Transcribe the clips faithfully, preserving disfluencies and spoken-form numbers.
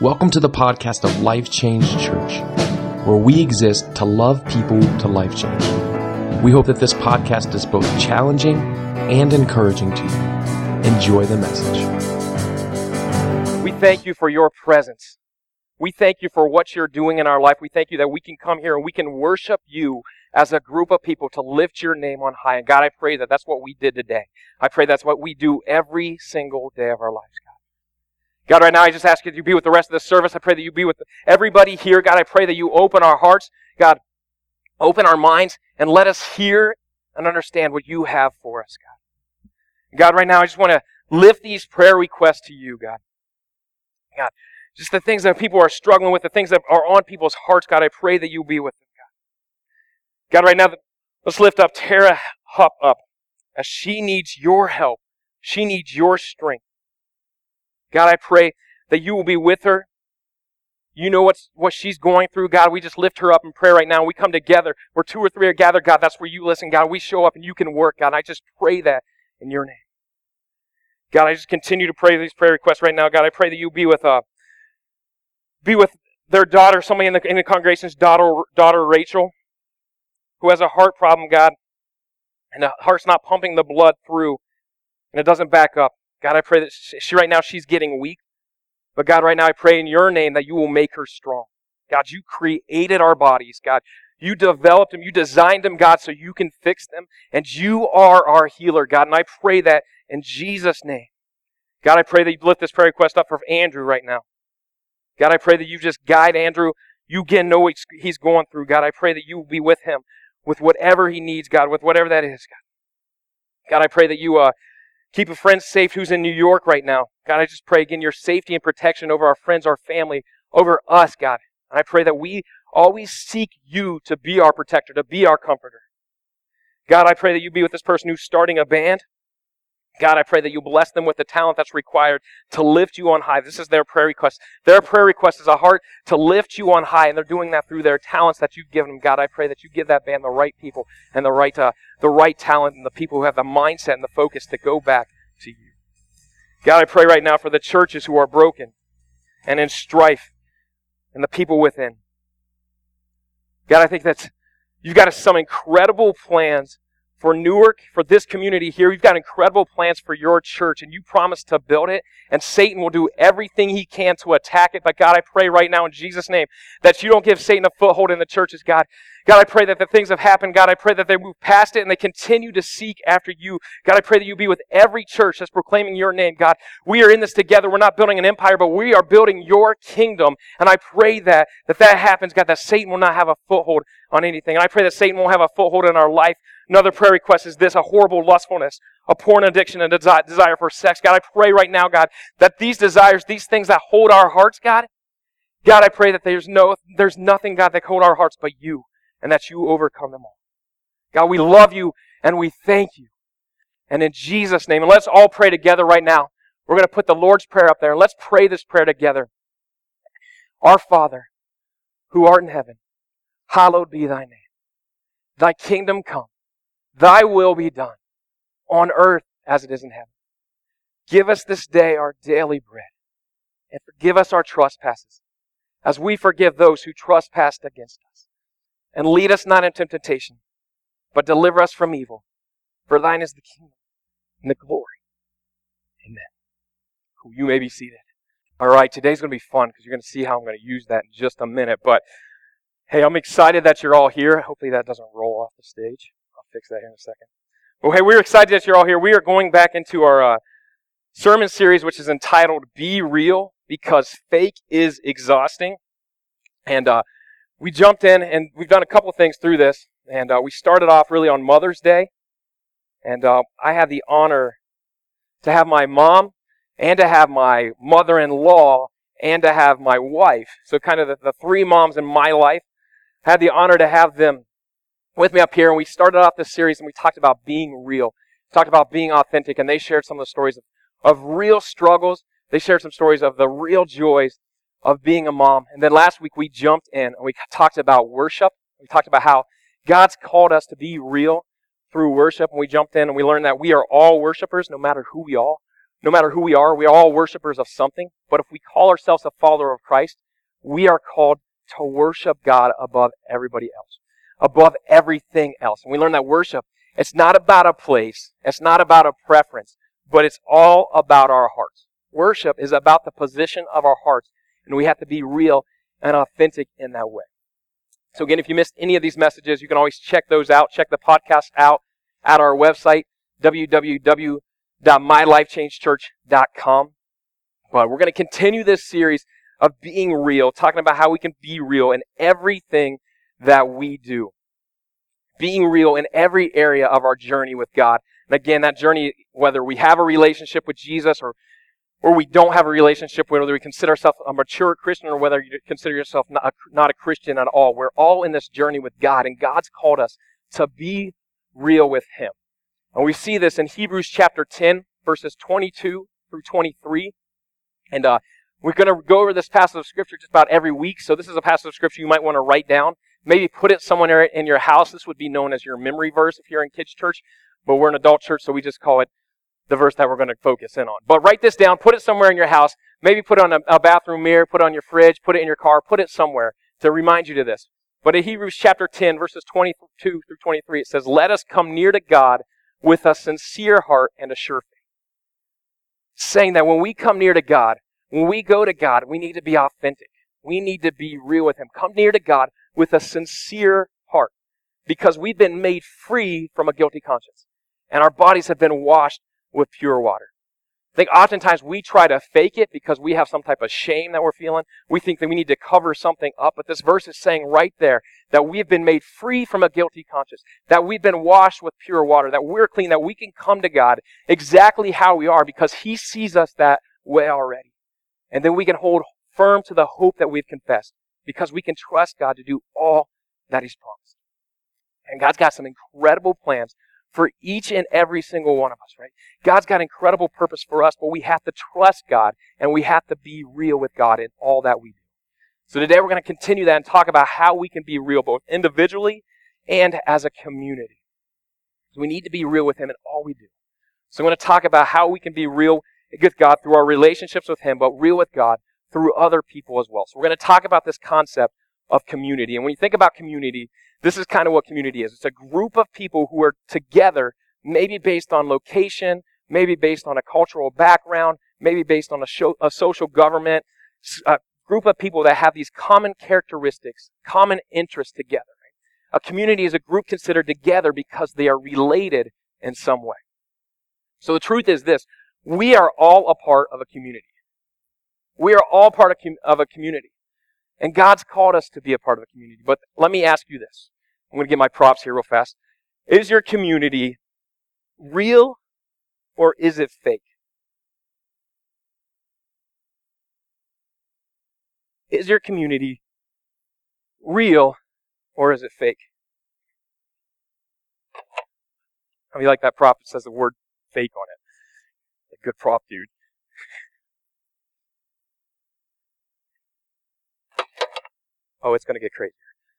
Welcome to the podcast of Life Change Church, where we exist to love people to life change. We hope that this podcast is both challenging and encouraging to you. Enjoy the message. We thank you for your presence. We thank you for what you're doing in our life. We thank you that we can come here and we can worship you as a group of people to lift your name on high. And God, I pray that that's what we did today. I pray that's what we do every single day of our lives, God. God, right now, I just ask you to be with the rest of the service. I pray that you be with everybody here. God, I pray that you open our hearts. God, open our minds and let us hear and understand what you have for us, God. God, right now, I just want to lift these prayer requests to you, God. God, just the things that people are struggling with, the things that are on people's hearts, God, I pray that you be with them, God. God, right now, let's lift up Tara Hupp up as she needs your help. She needs your strength. God, I pray that you will be with her. You know what's, what she's going through, God. We just lift her up in prayer right now. We come together. Where two or three are gathered, God, that's where you listen, God. We show up and you can work, God. I just pray that in your name. God, I just continue to pray these prayer requests right now. God, I pray that you be with uh, be with their daughter, somebody in the, in the congregation's daughter, daughter Rachel, who has a heart problem, God, and the heart's not pumping the blood through, and it doesn't back up. God, I pray that she, she right now she's getting weak. But God, right now I pray in your name that you will make her strong. God, you created our bodies, God. You developed them. You designed them, God, so you can fix them. And you are our healer, God. And I pray that in Jesus' name. God, I pray that you lift this prayer request up for Andrew right now. God, I pray that you just guide Andrew. You again know what he's going through, God. I pray that you will be with him with whatever he needs, God, with whatever that is, God. God, I pray that you uh, keep a friend safe who's in New York right now. God, I just pray again your safety and protection over our friends, our family, over us, God. And I pray that we always seek you to be our protector, to be our comforter. God, I pray that you be with this person who's starting a band. God, I pray that you bless them with the talent that's required to lift you on high. This is their prayer request. Their prayer request is a heart to lift you on high, and they're doing that through their talents that you've given them. God, I pray that you give that band the right people and the right uh, the right talent and the people who have the mindset and the focus to go back to you. God, I pray right now for the churches who are broken and in strife and the people within. God, I think that you've got some incredible plans for Newark, for this community here. You've got incredible plans for your church, and you promise to build it, and Satan will do everything he can to attack it. But God, I pray right now in Jesus' name that you don't give Satan a foothold in the churches, God. God, I pray that the things have happened. God, I pray that they move past it and they continue to seek after you. God, I pray that you be with every church that's proclaiming your name, God. We are in this together. We're not building an empire, but we are building your kingdom. And I pray that that, that happens, God, that Satan will not have a foothold on anything. And I pray that Satan won't have a foothold in our life. Another prayer request is this, a horrible lustfulness, a porn addiction, and a desi- desire for sex. God, I pray right now, God, that these desires, these things that hold our hearts, God, God, I pray that there's no, there's nothing, God, that hold our hearts but you, and that you overcome them all. God, we love you, and we thank you. And in Jesus' name, and let's all pray together right now. We're going to put the Lord's Prayer up there, and let's pray this prayer together. Our Father, who art in heaven, hallowed be thy name. Thy kingdom come. Thy will be done, on earth as it is in heaven. Give us this day our daily bread, and forgive us our trespasses, as we forgive those who trespass against us. And lead us not into temptation, but deliver us from evil. For thine is the kingdom and the glory. Amen. You may be seated. All right, today's going to be fun, because you're going to see how I'm going to use that in just a minute. But hey, I'm excited that you're all here. Hopefully that doesn't roll off the stage. I'll fix that here in a second. Well, hey, we're excited that you're all here. We are going back into our uh, sermon series, which is entitled Be Real, because fake is exhausting. And uh, we jumped in, and we've done a couple of things through this. And uh, we started off really on Mother's Day. And uh, I had the honor to have my mom and to have my mother-in-law and to have my wife. So kind of the, the three moms in my life. I had the honor to have them with me up here, and we started off this series and we talked about being real. We talked about being authentic, and they shared some of the stories of, of real struggles. They shared some stories of the real joys of being a mom. And then last week we jumped in and we talked about worship. We talked about how God's called us to be real through worship, and we jumped in and we learned that we are all worshipers no matter who we are. no matter who we are, we are all worshipers of something. But if we call ourselves a follower of Christ, we are called to worship God above everybody else, above everything else. And we learn that worship, it's not about a place, it's not about a preference, but it's all about our hearts. Worship is about the position of our hearts, and we have to be real and authentic in that way. So again, if you missed any of these messages, you can always check those out. Check the podcast out at our website, w w w dot my life change church dot com. But we're going to continue this series of being real, talking about how we can be real in everything that we do. Being real in every area of our journey with God. And again, that journey, whether we have a relationship with Jesus or or we don't have a relationship, whether we consider ourselves a mature Christian or whether you consider yourself not a, not a Christian at all, we're all in this journey with God, and God's called us to be real with Him. And we see this in Hebrews chapter ten, verses twenty-two through twenty-three. And uh, we're going to go over this passage of Scripture just about every week, so this is a passage of Scripture you might want to write down. Maybe put it somewhere in your house. This would be known as your memory verse if you're in kids' church, but we're an adult church, so we just call it the verse that we're going to focus in on. But write this down, put it somewhere in your house, maybe put it on a, a bathroom mirror, put it on your fridge, put it in your car, put it somewhere to remind you to this. But in Hebrews chapter ten, verses twenty-two through twenty-three, it says, "Let us come near to God with a sincere heart and a sure faith." Saying that when we come near to God, when we go to God, we need to be authentic. We need to be real with Him. Come near to God with a sincere heart, because we've been made free from a guilty conscience, and our bodies have been washed with pure water. I think oftentimes we try to fake it because we have some type of shame that we're feeling. We think that we need to cover something up, but this verse is saying right there that we've been made free from a guilty conscience, that we've been washed with pure water, that we're clean, that we can come to God exactly how we are because He sees us that way already. And then we can hold firm to the hope that we've confessed because we can trust God to do all that He's promised. And God's got some incredible plans for each and every single one of us, right? God's got incredible purpose for us, but we have to trust God and we have to be real with God in all that we do. So today we're going to continue that and talk about how we can be real both individually and as a community. So we need to be real with Him in all we do. So I'm going to talk about how we can be real with God through our relationships with Him, but real with God through other people as well. So we're going to talk about this concept of community. And when you think about community, this is kind of what community is. It's a group of people who are together, maybe based on location, maybe based on a cultural background, maybe based on a, show, a social government, a group of people that have these common characteristics, common interests together. Right? A community is a group considered together because they are related in some way. So the truth is this, we are all a part of a community. We are all part of, com- of a community. And God's called us to be a part of a community. But let me ask you this. I'm going to get my props here real fast. Is your community real or is it fake? Is your community real or is it fake? How many like that prop that says the word fake on it? A good prop, dude. Oh, it's going to get crazier.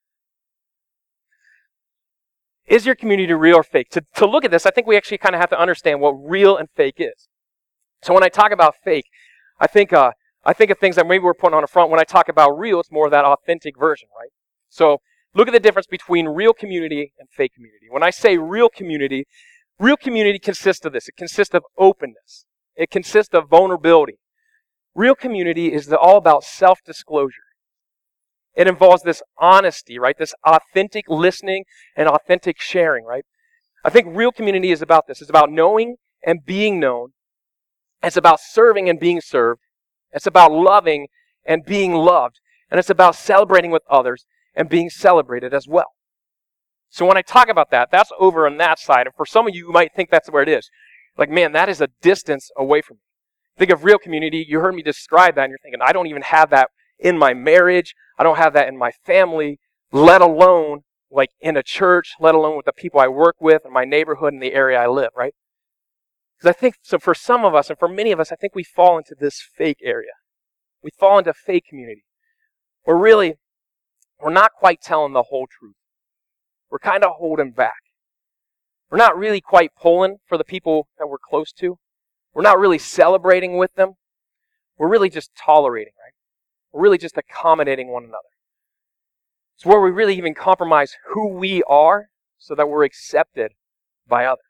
Is your community real or fake? To, to look at this, I think we actually kind of have to understand what real and fake is. So when I talk about fake, I think uh, I think of things that maybe we're putting on the front. When I talk about real, it's more of that authentic version, right? So look at the difference between real community and fake community. When I say real community, real community consists of this. It consists of openness. It consists of vulnerability. Real community is the, all about self-disclosure. It involves this honesty, right? This authentic listening and authentic sharing, right? I think real community is about this. It's about knowing and being known. It's about serving and being served. It's about loving and being loved. And it's about celebrating with others and being celebrated as well. So when I talk about that, that's over on that side. And for some of you, you might think that's where it is. Like, man, that is a distance away from me. Think of real community. You heard me describe that and you're thinking, I don't even have that in my marriage. I don't have that in my family, let alone like in a church, let alone with the people I work with in my neighborhood and the area I live, right? Because I think, so for some of us and for many of us, I think we fall into this fake area. We fall into fake community. Where really, we're not quite telling the whole truth. We're kind of holding back. We're not really quite pulling for the people that we're close to. We're not really celebrating with them. We're really just tolerating, right? We're really just accommodating one another. It's where we really even compromise who we are so that we're accepted by others.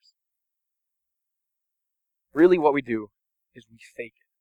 Really what we do is we fake it.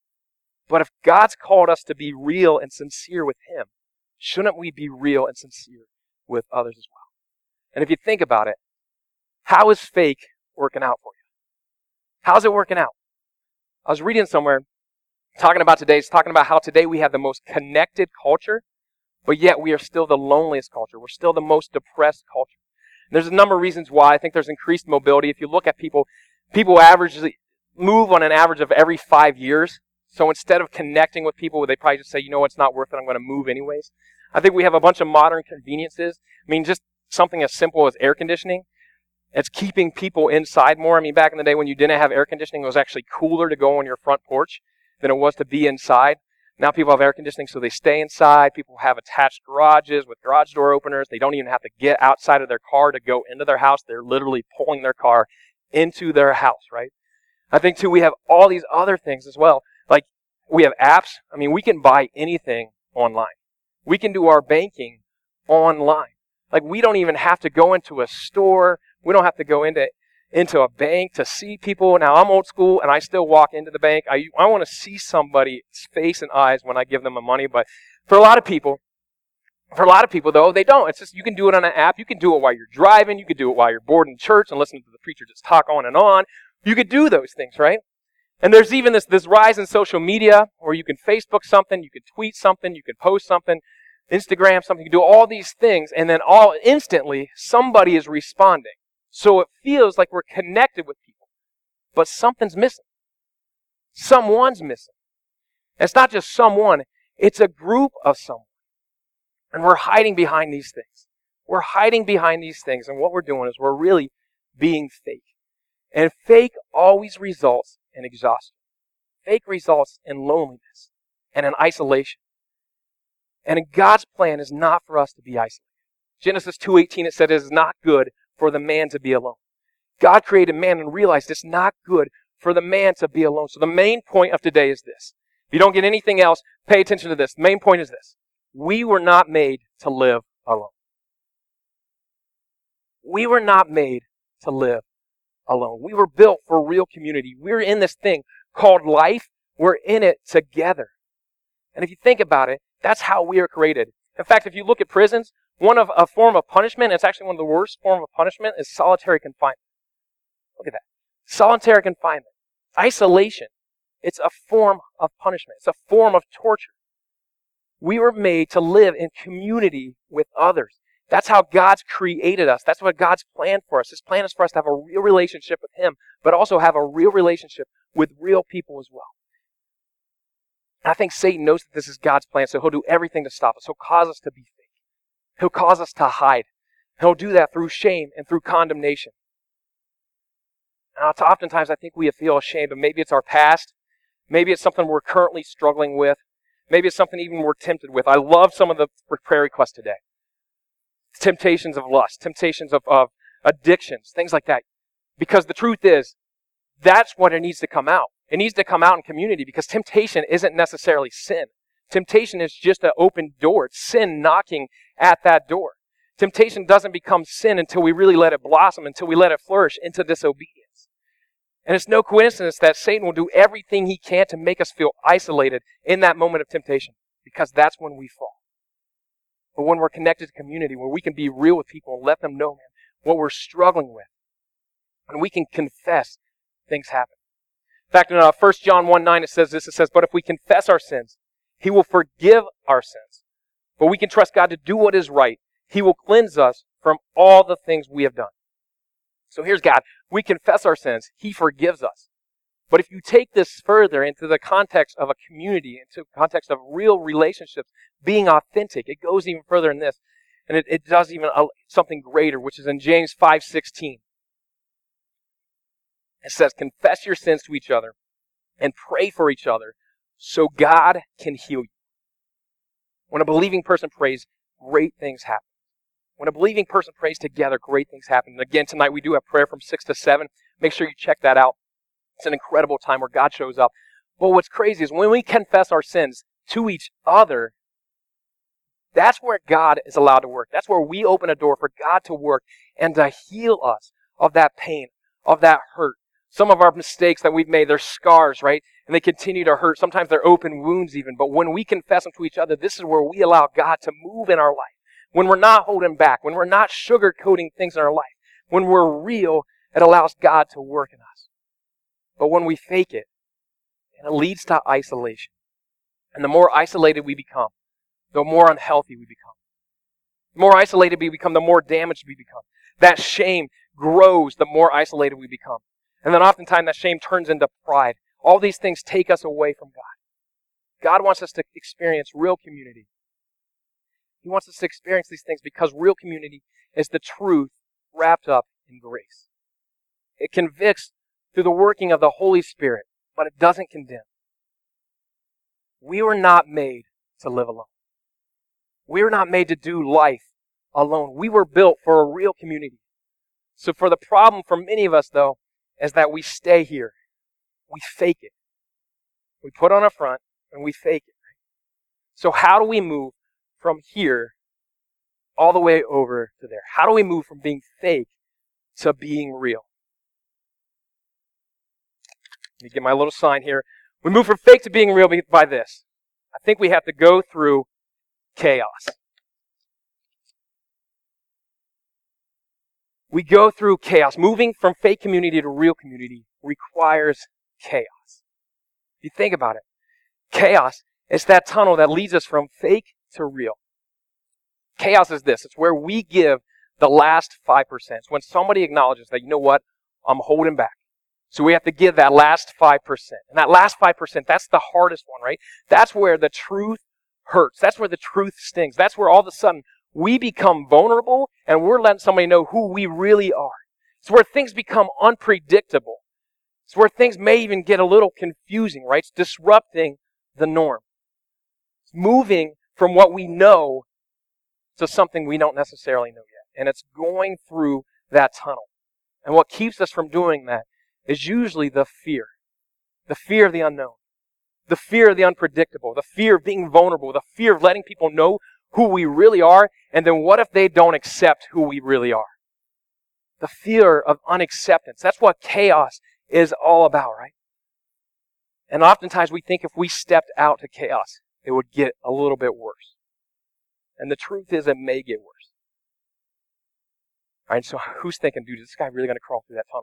But if God's called us to be real and sincere with Him, shouldn't we be real and sincere with others as well? And if you think about it, how is fake working out for you? How's it working out? I was reading somewhere, talking about today, it's talking about how today we have the most connected culture, but yet we are still the loneliest culture. We're still the most depressed culture. And there's a number of reasons why. I think there's increased mobility. If you look at people, people averagely move on an average of every five years. So instead of connecting with people, they probably just say, you know what, it's not worth it, I'm going to move anyways. I think we have a bunch of modern conveniences. I mean, just something as simple as air conditioning. It's keeping people inside more. I mean, back in the day when you didn't have air conditioning, it was actually cooler to go on your front porch than it was to be inside. Now people have air conditioning, so they stay inside. People have attached garages with garage door openers. They don't even have to get outside of their car to go into their house. They're literally pulling their car into their house, right? I think, too, we have all these other things as well. Like, we have apps. I mean, we can buy anything online. We can do our banking online. Like, we don't even have to go into a store. We don't have to go into into a bank to see people. Now, I'm old school, and I still walk into the bank. I, I want to see somebody's face and eyes when I give them my money. But for a lot of people, for a lot of people, though, they don't. It's just you can do it on an app. You can do it while you're driving. You can do it while you're bored in church and listening to the preacher just talk on and on. You could do those things, right? And there's even this, this rise in social media where you can Facebook something, you can tweet something, you can post something, Instagram something, you can do all these things, and then all instantly somebody is responding. So it feels like we're connected with people, but something's missing. Someone's missing. And it's not just someone, it's a group of someone. And we're hiding behind these things. We're hiding behind these things, and what we're doing is we're really being fake. And fake always results in exhaustion. Fake results in loneliness and in isolation. And God's plan is not for us to be isolated. Genesis two eighteen, it said it is not good for the man to be alone. God created man and realized it's not good for the man to be alone. So the main point of today is this. If you don't get anything else, pay attention to this. The main point is this. We were not made to live alone. We were not made to live alone. We were built for real community. We're in this thing called life. We're in it together. And if you think about it, that's how we are created. In fact, if you look at prisons, one of a form of punishment, it's actually one of the worst forms of punishment, is solitary confinement. Look at that. Solitary confinement. Isolation. It's a form of punishment. It's a form of torture. We were made to live in community with others. That's how God's created us. That's what God's plan for us. His plan is for us to have a real relationship with Him, but also have a real relationship with real people as well. And I think Satan knows that this is God's plan, so he'll do everything to stop us. He'll cause us to be fake. He'll cause us to hide. He'll do that through shame and through condemnation. And oftentimes I think we feel ashamed, but maybe it's our past. Maybe it's something we're currently struggling with. Maybe it's something even we're tempted with. I love some of the prayer requests today. Temptations of lust, temptations of, of addictions, things like that. Because the truth is, that's what it needs to come out. It needs to come out in community because temptation isn't necessarily sin. Temptation is just an open door. It's sin knocking at that door. Temptation doesn't become sin until we really let it blossom, until we let it flourish into disobedience. And it's no coincidence that Satan will do everything he can to make us feel isolated in that moment of temptation because that's when we fall. But when we're connected to community, where we can be real with people and let them know, man, what we're struggling with, and we can confess, things happen. In fact, in uh, First John one nine, it says this, it says, but if we confess our sins, He will forgive our sins. But we can trust God to do what is right. He will cleanse us from all the things we have done. So here's God. We confess our sins. He forgives us. But if you take this further into the context of a community, into the context of real relationships, being authentic, it goes even further in this. And it, it does even uh, something greater, which is in James five sixteen. It says, confess your sins to each other and pray for each other so God can heal you. When a believing person prays, great things happen. When a believing person prays together, great things happen. And again, tonight we do have prayer from six to seven. Make sure you check that out. It's an incredible time where God shows up. But what's crazy is when we confess our sins to each other, that's where God is allowed to work. That's where we open a door for God to work and to heal us of that pain, of that hurt. Some of our mistakes that we've made, they're scars, right? And they continue to hurt. Sometimes they're open wounds even. But when we confess them to each other, this is where we allow God to move in our life. When we're not holding back, when we're not sugarcoating things in our life, when we're real, it allows God to work in us. But when we fake it, it leads to isolation. And the more isolated we become, the more unhealthy we become. The more isolated we become, the more damaged we become. That shame grows the more isolated we become. And then oftentimes that shame turns into pride. All these things take us away from God. God wants us to experience real community. He wants us to experience these things because real community is the truth wrapped up in grace. It convicts through the working of the Holy Spirit, but it doesn't condemn. We were not made to live alone. We were not made to do life alone. We were built for a real community. So for the problem for many of us, though, is that we stay here. We fake it. We put on a front and we fake it. So how do we move from here all the way over to there? How do we move from being fake to being real? Let me get my little sign here. We move from fake to being real by this. I think we have to go through chaos. We go through chaos. Moving from fake community to real community requires chaos. If you think about it, chaos is that tunnel that leads us from fake to real. Chaos is this. It's where we give the last five percent. It's when somebody acknowledges that, you know what, I'm holding back. So we have to give that last five percent. And that last five percent, that's the hardest one, right? That's where the truth hurts. That's where the truth stings. That's where all of a sudden we become vulnerable and we're letting somebody know who we really are. It's where things become unpredictable. It's where things may even get a little confusing, right? It's disrupting the norm. It's moving from what we know to something we don't necessarily know yet. And it's going through that tunnel. And what keeps us from doing that is usually the fear. The fear of the unknown. The fear of the unpredictable. The fear of being vulnerable. The fear of letting people know who we really are. And then what if they don't accept who we really are? The fear of unacceptance. That's what chaos is all about, right? And oftentimes we think if we stepped out to chaos, it would get a little bit worse. And the truth is it may get worse. All right, so who's thinking, dude, is this guy really going to crawl through that tunnel?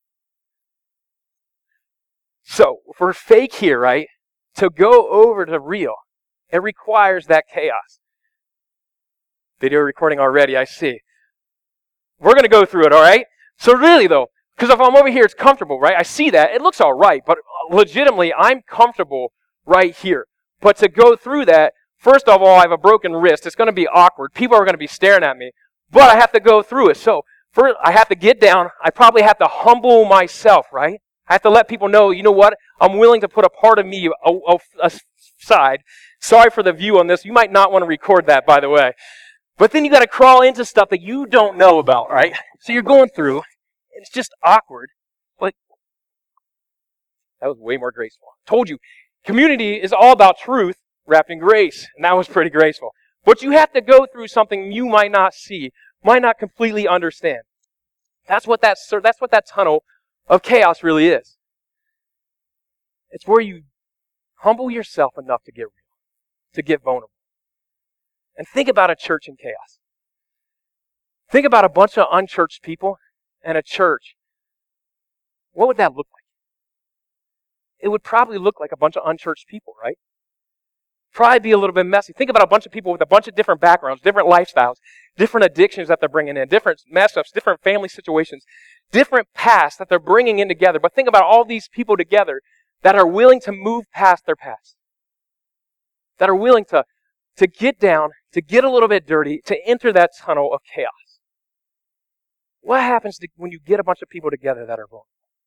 So, for fake here, right, to go over to real, it requires that chaos. Video recording already, I see. We're going to go through it, all right? So really, though, because if I'm over here, it's comfortable, right? I see that. It looks all right, but legitimately, I'm comfortable right here. But to go through that, first of all, I have a broken wrist. It's going to be awkward. People are going to be staring at me. But I have to go through it. So, first, I have to get down. I probably have to humble myself, right? I have to let people know, you know what? I'm willing to put a part of me aside. Sorry for the view on this. You might not want to record that, by the way. But then you got to crawl into stuff that you don't know about, right? So you're going through. It's just awkward. But that was way more graceful. I told you, community is all about truth wrapped in grace. And that was pretty graceful. But you have to go through something you might not see, might not completely understand. That's what that, that's what that tunnel of chaos really is. It's where you humble yourself enough to get real, to get vulnerable. And think about a church in chaos. Think about a bunch of unchurched people and a church. What would that look like? It would probably look like a bunch of unchurched people, right? Probably be a little bit messy. Think about a bunch of people with a bunch of different backgrounds, different lifestyles, different addictions that they're bringing in, different mess-ups, different family situations, different pasts that they're bringing in together. But think about all these people together that are willing to move past their past, that are willing to, to get down, to get a little bit dirty, to enter that tunnel of chaos. What happens to, when you get a bunch of people together that are vulnerable?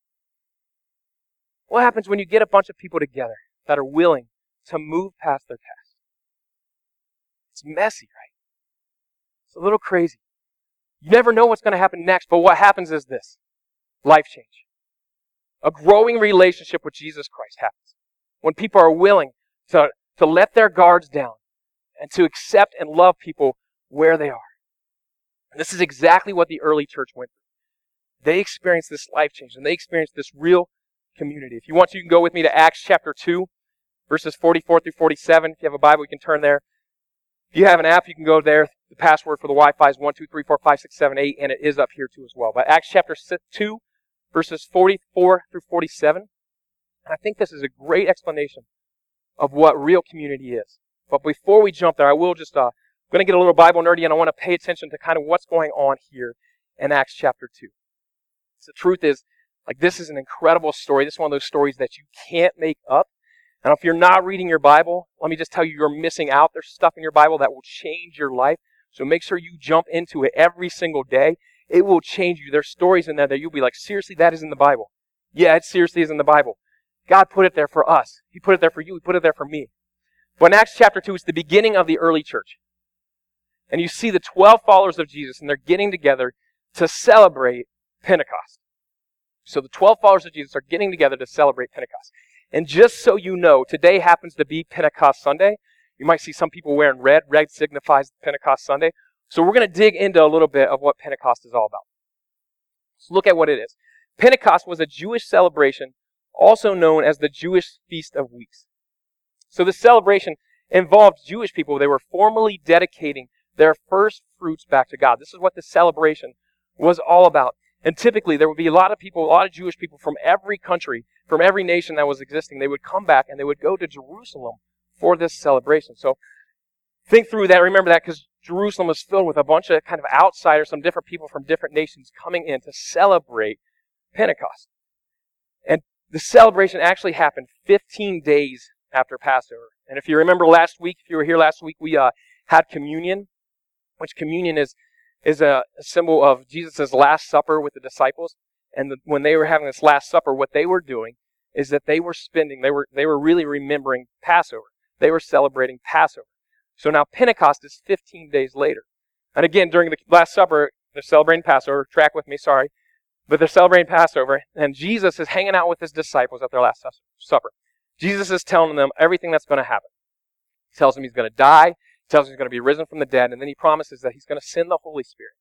What happens when you get a bunch of people together that are willing to move past their past? It's messy, right? It's a little crazy. You never know what's going to happen next, but what happens is this. Life change. A growing relationship with Jesus Christ happens when people are willing to, to let their guards down and to accept and love people where they are. And this is exactly what the early church went through. They experienced this life change, and they experienced this real community. If you want to, you can go with me to Acts chapter two, verses forty-four through forty-seven. If you have a Bible, you can turn there. If you have an app, you can go there. The password for the Wi-Fi is one two three four five six seven eight, and it is up here too as well. But Acts chapter two, verses forty-four through forty-seven. And I think this is a great explanation of what real community is. But before we jump there, I will just, uh, I'm going to get a little Bible nerdy, and I want to pay attention to kind of what's going on here in Acts chapter two. So the truth is, like, this is an incredible story. This is one of those stories that you can't make up. And if you're not reading your Bible, let me just tell you, you're missing out. There's stuff in your Bible that will change your life. So make sure you jump into it every single day. It will change you. There's stories in there that you'll be like, seriously, that is in the Bible. Yeah, it seriously is in the Bible. God put it there for us. He put it there for you. He put it there for me. But in Acts chapter two, it's the beginning of the early church. And you see the twelve followers of Jesus, and they're getting together to celebrate Pentecost. So the twelve followers of Jesus are getting together to celebrate Pentecost. And just so you know, today happens to be Pentecost Sunday. You might see some people wearing red. Red signifies Pentecost Sunday. So we're going to dig into a little bit of what Pentecost is all about. Let's look at what it is. Pentecost was a Jewish celebration, also known as the Jewish Feast of Weeks. So the celebration involved Jewish people. They were formally dedicating their first fruits back to God. This is what the celebration was all about. And typically, there would be a lot of people, a lot of Jewish people from every country, from every nation that was existing. They would come back and they would go to Jerusalem for this celebration. So think through that. Remember that, because Jerusalem was filled with a bunch of kind of outsiders, some different people from different nations coming in to celebrate Pentecost. And the celebration actually happened fifteen days after Passover. And if you remember last week, if you were here last week, we uh, had communion, which communion is is a symbol of Jesus' Last Supper with the disciples. And the, when they were having this Last Supper, what they were doing is that they were spending, they were they were really remembering Passover. They were celebrating Passover. So now Pentecost is fifteen days later. And again, during the Last Supper, they're celebrating Passover. Track with me, sorry. But they're celebrating Passover, and Jesus is hanging out with his disciples at their Last Supper. Jesus is telling them everything that's going to happen. He tells them he's going to die. He tells them he's going to be risen from the dead, and then he promises that he's going to send the Holy Spirit.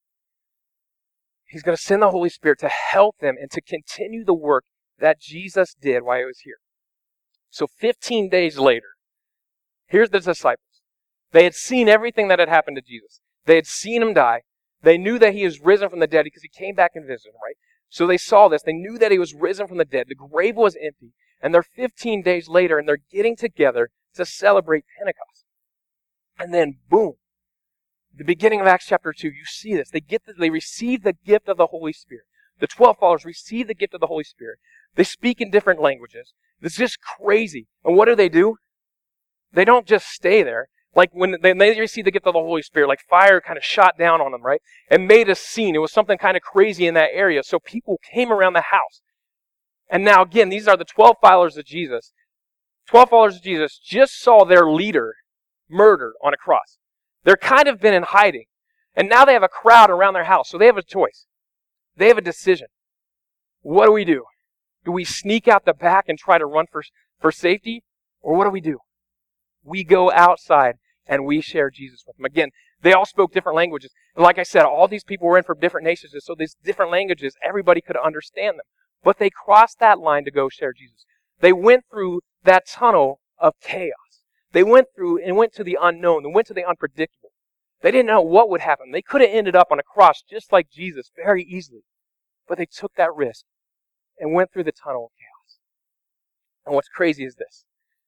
He's going to send the Holy Spirit to help them and to continue the work that Jesus did while he was here. So fifteen days later, here's the disciples. They had seen everything that had happened to Jesus. They had seen him die. They knew that he was risen from the dead because he came back and visited them, right? So they saw this. They knew that he was risen from the dead. The grave was empty. And they're fifteen days later, and they're getting together to celebrate Pentecost. And then, boom, the beginning of Acts chapter two, you see this. They get the, they receive the gift of the Holy Spirit. The twelve followers receive the gift of the Holy Spirit. They speak in different languages. It's just crazy. And what do they do? They don't just stay there. Like when they, they received the gift of the Holy Spirit, like fire kind of shot down on them, right? And made a scene. It was something kind of crazy in that area. So people came around the house. And now again, these are the twelve followers of Jesus. twelve followers of Jesus just saw their leader murdered on a cross. They're kind of been in hiding. And now they have a crowd around their house. So they have a choice. They have a decision. What do we do? Do we sneak out the back and try to run for, for safety? Or what do we do? We go outside and we share Jesus with them. Again, they all spoke different languages. And like I said, all these people were in from different nations. So these different languages, everybody could understand them. But they crossed that line to go share Jesus. They went through that tunnel of chaos. They went through and went to the unknown. They went to the unpredictable. They didn't know what would happen. They could have ended up on a cross just like Jesus very easily. But they took that risk and went through the tunnel of chaos. And what's crazy is this.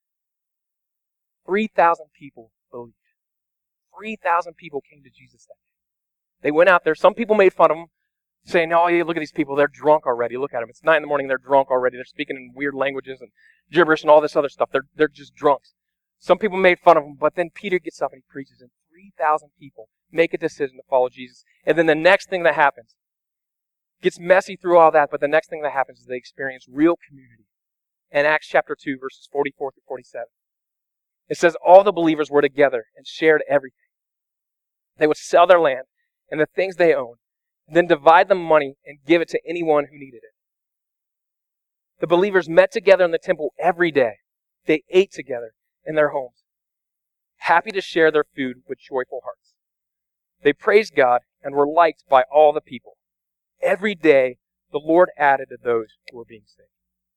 three thousand people believed. three thousand people came to Jesus that day. They went out there. Some people made fun of them, saying, oh, yeah, look at these people. They're drunk already. Look at them. It's nine in the morning. They're drunk already. They're speaking in weird languages and gibberish and all this other stuff. They're, they're just drunks. Some people made fun of them, but then Peter gets up and he preaches, and three thousand people make a decision to follow Jesus. And then the next thing that happens, gets messy through all that, but the next thing that happens is they experience real community. In Acts chapter two, verses forty-four through forty-seven. It says, all the believers were together and shared everything. They would sell their land and the things they owned, then divide the money and give it to anyone who needed it. The believers met together in the temple every day. They ate together in their homes, happy to share their food with joyful hearts. They praised God and were liked by all the people. Every day, the Lord added to those who were being saved.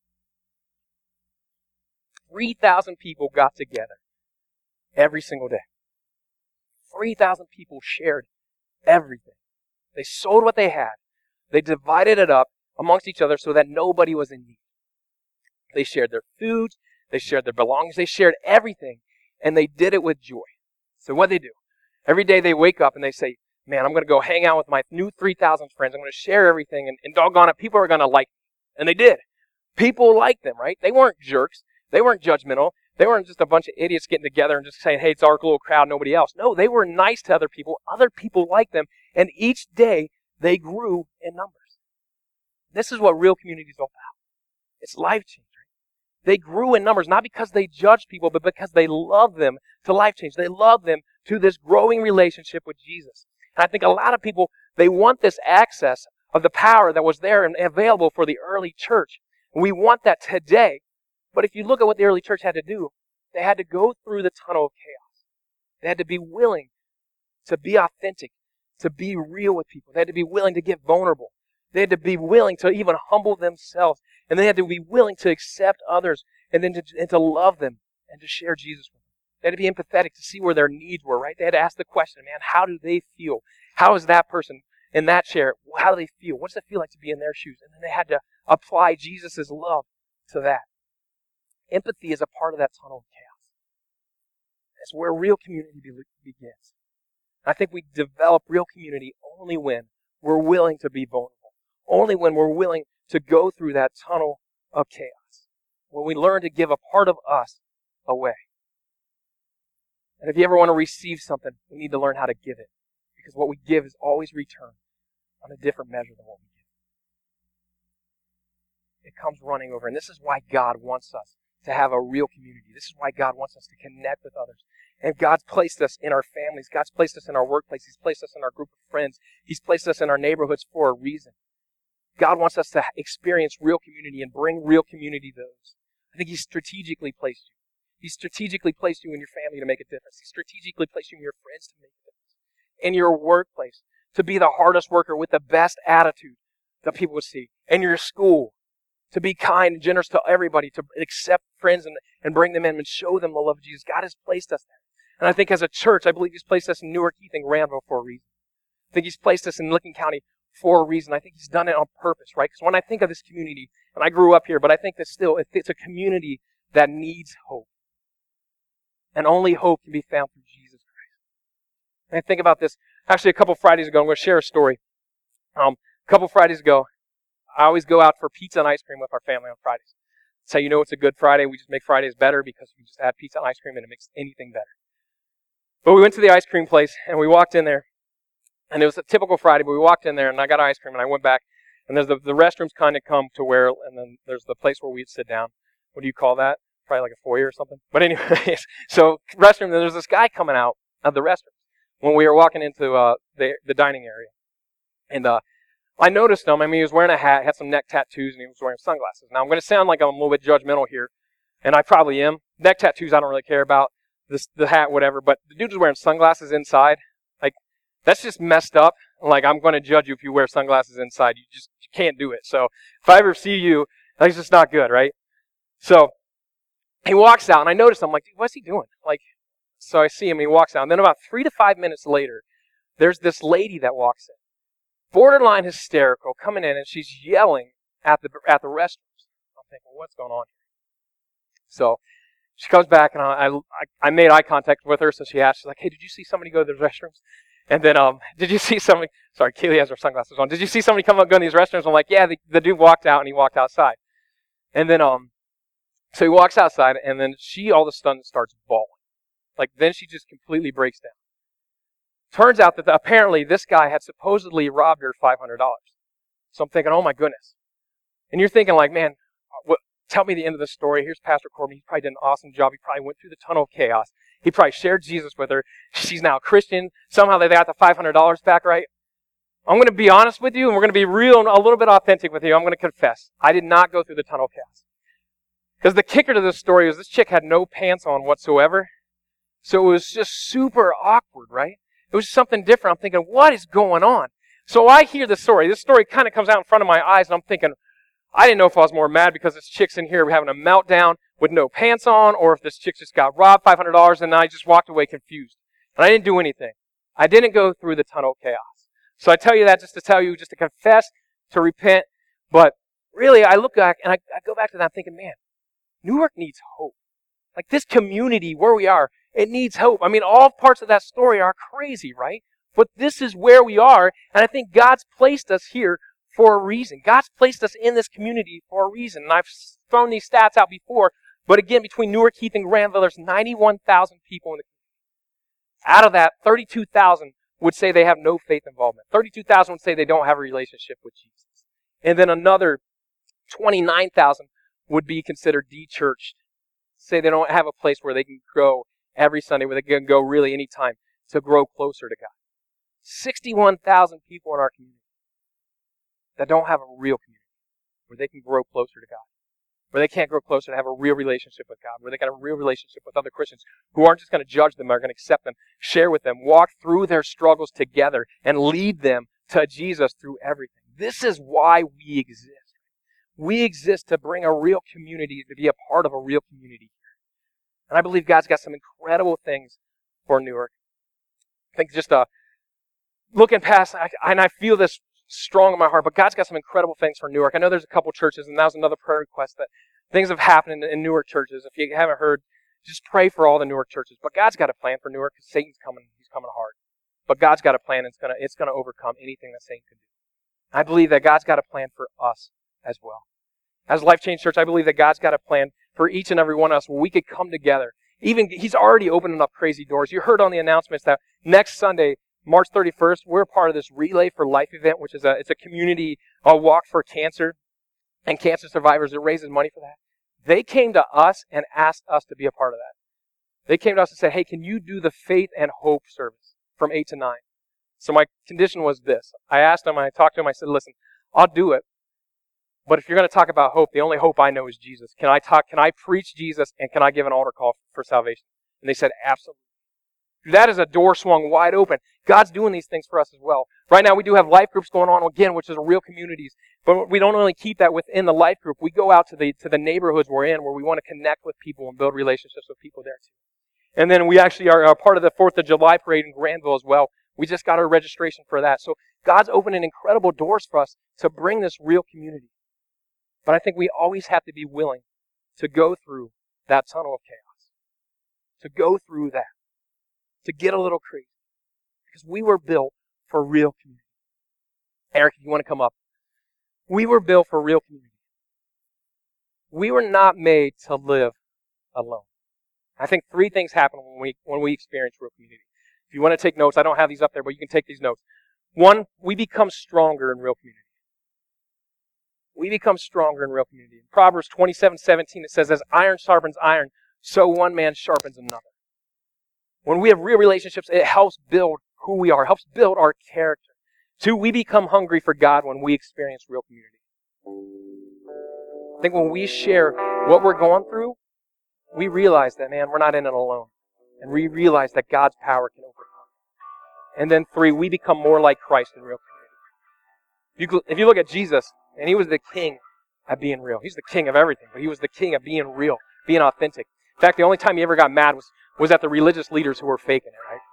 three thousand people got together every single day. three thousand people shared everything. They sold what they had. They divided it up amongst each other so that nobody was in need. They shared their food. They shared their belongings. They shared everything, and they did it with joy. So what they do, every day they wake up and they say, man, I'm going to go hang out with my new three thousand friends. I'm going to share everything, and, and doggone it, people are going to like me. And they did. People liked them, right? They weren't jerks. They weren't judgmental. They weren't just a bunch of idiots getting together and just saying, hey, it's our little crowd, nobody else. No, they were nice to other people. Other people liked them. And each day, they grew in numbers. This is what real community is all about. It's life-changing. They grew in numbers, not because they judged people, but because they loved them to life change. They loved them to this growing relationship with Jesus. And I think a lot of people, they want this access of the power that was there and available for the early church. And we want that today. But if you look at what the early church had to do, they had to go through the tunnel of chaos. They had to be willing to be authentic, to be real with people. They had to be willing to get vulnerable. They had to be willing to even humble themselves. And they had to be willing to accept others and then to, and to love them and to share Jesus with them. They had to be empathetic to see where their needs were, right? They had to ask the question, man, how do they feel? How is that person in that chair? How do they feel? What does it feel like to be in their shoes? And then they had to apply Jesus' love to that. Empathy is a part of that tunnel of chaos. It's where real community be- begins. I think we develop real community only when we're willing to be vulnerable. Only when we're willing to go through that tunnel of chaos. When we learn to give a part of us away. And if you ever want to receive something, we need to learn how to give it. Because what we give is always returned on a different measure than what we give. It comes running over. And this is why God wants us to have a real community. This is why God wants us to connect with others. And God's placed us in our families. God's placed us in our workplace. He's placed us in our group of friends. He's placed us in our neighborhoods for a reason. God wants us to experience real community and bring real community to those. I think He's strategically placed you. He's strategically placed you in your family to make a difference. He's strategically placed you in your friends to make a difference. In your workplace, to be the hardest worker with the best attitude that people would see. In your school, to be kind and generous to everybody, to accept friends and, and bring them in and show them the love of Jesus. God has placed us there. And I think as a church, I believe He's placed us in Newark, Keith, and Granville for a reason. I think He's placed us in Licking County for a reason. I think He's done it on purpose, right? Because when I think of this community, and I grew up here, but I think that still, it's a community that needs hope. And only hope can be found through Jesus Christ. And I think about this, actually a couple Fridays ago, I'm going to share a story. Um, a couple Fridays ago, I always go out for pizza and ice cream with our family on Fridays. That's how you know it's a good Friday. We just make Fridays better because we just add pizza and ice cream and it makes anything better. But we went to the ice cream place and we walked in there. And it was a typical Friday, but we walked in there and I got ice cream and I went back. And there's the, the restrooms kind of come to where, and then there's the place where we'd sit down. What do you call that? Probably like a foyer or something. But anyways, so restroom, and there's this guy coming out of the restroom when we were walking into uh, the, the dining area. And uh, I noticed him. I mean, he was wearing a hat, had some neck tattoos, and he was wearing sunglasses. Now, I'm going to sound like I'm a little bit judgmental here, and I probably am. Neck tattoos I don't really care about. This, the hat, whatever. But the dude was wearing sunglasses inside. Like, that's just messed up. Like, I'm going to judge you if you wear sunglasses inside. You just you can't do it. So, if I ever see you, that's just not good, right? So, he walks out, and I notice him. I'm like, dude, what's he doing? Like, so I see him, and he walks out. And then about three to five minutes later, there's this lady that walks in. Borderline hysterical, coming in, and she's yelling at the at the restrooms. I'm thinking, what's going on here? So she comes back, and I, I I made eye contact with her, so she asked, she's like, hey, did you see somebody go to the restrooms? And then, um, did you see somebody, sorry, Keely has her sunglasses on. Did you see somebody come up, go to these restrooms? I'm like, yeah, the, the dude walked out, and he walked outside. And then, um, so he walks outside, and then she all of a sudden starts bawling. Like, then she just completely breaks down. Turns out that the, apparently this guy had supposedly robbed her five hundred dollars. So I'm thinking, oh my goodness. And you're thinking like, man, what, tell me the end of the story. Here's Pastor Corbin. He probably did an awesome job. He probably went through the tunnel of chaos. He probably shared Jesus with her. She's now a Christian. Somehow they got the five hundred dollars back, right? I'm going to be honest with you, and we're going to be real and a little bit authentic with you. I'm going to confess. I did not go through the tunnel chaos. Because the kicker to this story is this chick had no pants on whatsoever. So it was just super awkward, right? It was something different. I'm thinking, what is going on? So I hear the story. This story kind of comes out in front of my eyes, and I'm thinking, I didn't know if I was more mad because this chick's in here having a meltdown with no pants on, or if this chick just got robbed five hundred dollars and I just walked away confused. And I didn't do anything. I didn't go through the tunnel chaos. So I tell you that just to tell you, just to confess, to repent. But really, I look back and I, I go back to that, I'm thinking, man, Newark needs hope. Like this community where we are, it needs hope. I mean, all parts of that story are crazy, right? But this is where we are, and I think God's placed us here for a reason. God's placed us in this community for a reason. And I've thrown these stats out before, but again, between Newark, Heath, and Granville, there's ninety-one thousand people in the community. Out of that, thirty-two thousand would say they have no faith involvement. thirty-two thousand would say they don't have a relationship with Jesus. And then another twenty-nine thousand would be considered de-churched. Say they don't have a place where they can grow every Sunday, where they can go really anytime to grow closer to God. sixty-one thousand people in our community that don't have a real community, where they can grow closer to God, where they can't grow closer to have a real relationship with God, where they can have a real relationship with other Christians who aren't just going to judge them, are going to accept them, share with them, walk through their struggles together, and lead them to Jesus through everything. This is why we exist. We exist to bring a real community, to be a part of a real community here. And I believe God's got some incredible things for Newark. I think just uh, looking past, I, and I feel this strong in my heart, but God's got some incredible things for Newark. I know there's a couple churches, and that was another prayer request, that things have happened in, in Newark churches. If you haven't heard, just pray for all the Newark churches. But God's got a plan for Newark, because Satan's coming, he's coming hard. But God's got a plan, and it's gonna, it's gonna overcome anything that Satan can do. I believe that God's got a plan for us as well. As Life Change Church, I believe that God's got a plan for each and every one of us where we could come together. Even, he's already opening up crazy doors. You heard on the announcements that next Sunday, March thirty-first, we're part of this Relay for Life event, which is a it's a community uh, walk for cancer and cancer survivors. It raises money for that. They came to us and asked us to be a part of that. They came to us and said, hey, can you do the Faith and Hope service from eight to nine? So my condition was this. I asked them, I talked to them, I said, listen, I'll do it. But if you're going to talk about hope, the only hope I know is Jesus. Can I talk? Can I preach Jesus, and can I give an altar call for salvation? And they said, absolutely. That is a door swung wide open. God's doing these things for us as well. Right now we do have life groups going on, again, which is real communities. But we don't only keep that within the life group. We go out to the to the neighborhoods we're in, where we want to connect with people and build relationships with people there too. And then we actually are, are part of the fourth of July parade in Granville as well. We just got our registration for that. So God's opening incredible doors for us to bring this real community. But I think we always have to be willing to go through that tunnel of chaos. To go through that. To get a little crazy. Because we were built for real community. Eric, if you want to come up. We were built for real community. We were not made to live alone. I think three things happen when we when we experience real community. If you want to take notes, I don't have these up there, but you can take these notes. One, we become stronger in real community. We become stronger in real community. In Proverbs twenty-seven seventeen, it says, as iron sharpens iron, so one man sharpens another. When we have real relationships, it helps build who we are, helps build our character. Two, we become hungry for God when we experience real community. I think when we share what we're going through, we realize that, man, we're not in it alone. And we realize that God's power can overcome. And then three, we become more like Christ in real community. If you look at Jesus, and he was the king at being real. He's the king of everything, but he was the king of being real, being authentic. In fact, the only time he ever got mad was was at the religious leaders who were faking it, right?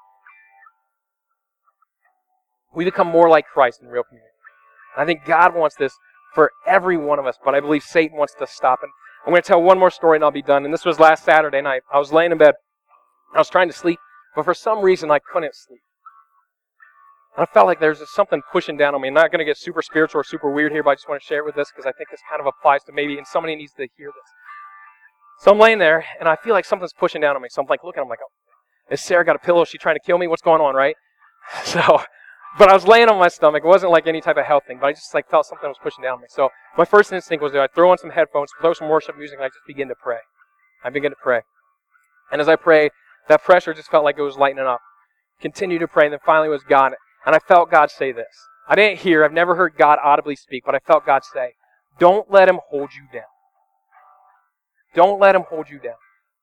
We become more like Christ in real community. And I think God wants this for every one of us, but I believe Satan wants to stop it. I'm going to tell one more story and I'll be done. And this was last Saturday night. I was laying in bed. I was trying to sleep, but for some reason I couldn't sleep. And I felt like there's just something pushing down on me. I'm not going to get super spiritual or super weird here, but I just want to share it with this because I think this kind of applies to maybe, and somebody needs to hear this. So I'm laying there, and I feel like something's pushing down on me. So I'm like looking, I'm like, oh, is Sarah got a pillow? Is she trying to kill me? What's going on, right? So, but I was laying on my stomach. It wasn't like any type of health thing, but I just like felt something was pushing down on me. So my first instinct was to throw on some headphones, throw some worship music, and I just begin to pray. I begin to pray. And as I prayed, that pressure just felt like it was lightening up. Continue to pray, and then finally it was gone. And I felt God say this. I didn't hear, I've never heard God audibly speak, but I felt God say, don't let him hold you down. Don't let him hold you down.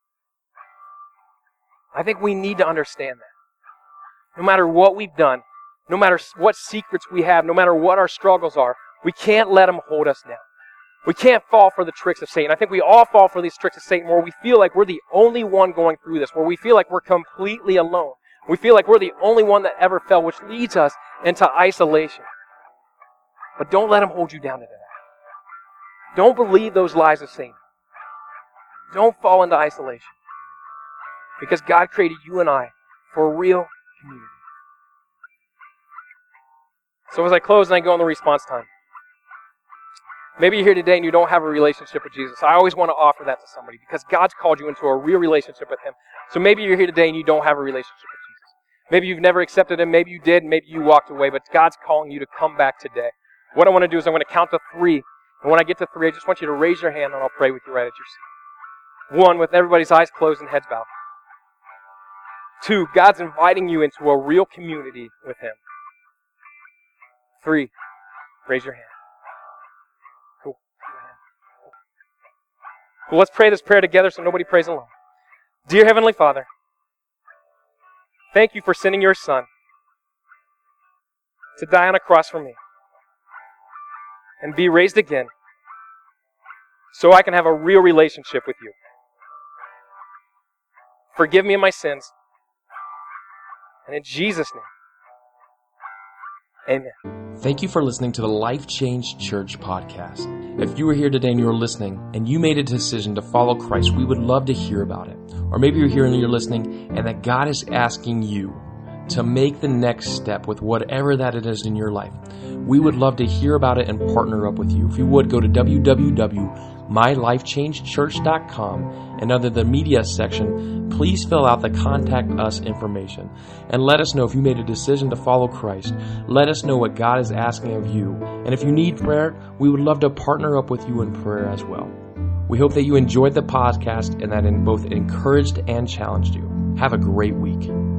I think we need to understand that. No matter what we've done, no matter what secrets we have, no matter what our struggles are, we can't let him hold us down. We can't fall for the tricks of Satan. I think we all fall for these tricks of Satan where we feel like we're the only one going through this, where we feel like we're completely alone. We feel like we're the only one that ever fell, which leads us into isolation. But don't let him hold you down to that. Don't believe those lies of Satan. Don't fall into isolation. Because God created you and I for a real community. So as I close and I go on the response time, maybe you're here today and you don't have a relationship with Jesus. I always want to offer that to somebody because God's called you into a real relationship with him. So maybe you're here today and you don't have a relationship with Jesus. Maybe you've never accepted him. Maybe you did. Maybe you walked away. But God's calling you to come back today. What I want to do is I'm going to count to three. And when I get to three, I just want you to raise your hand and I'll pray with you right at your seat. One, with everybody's eyes closed and heads bowed. Two, God's inviting you into a real community with him. Three, raise your hand. Cool. Well, let's pray this prayer together so nobody prays alone. Dear Heavenly Father, thank you for sending your Son to die on a cross for me and be raised again so I can have a real relationship with you. Forgive me of my sins. And in Jesus' name, amen. Thank you for listening to the Life Change Church podcast. If you were here today and you were listening and you made a decision to follow Christ, we would love to hear about it. Or maybe you're here and you're listening and that God is asking you to make the next step with whatever that it is in your life. We would love to hear about it and partner up with you. If you would, go to w w w dot my life change church dot com and under the media section, please fill out the contact us information and let us know if you made a decision to follow Christ. Let us know what God is asking of you. And if you need prayer, we would love to partner up with you in prayer as well. We hope that you enjoyed the podcast and that it both encouraged and challenged you. Have a great week.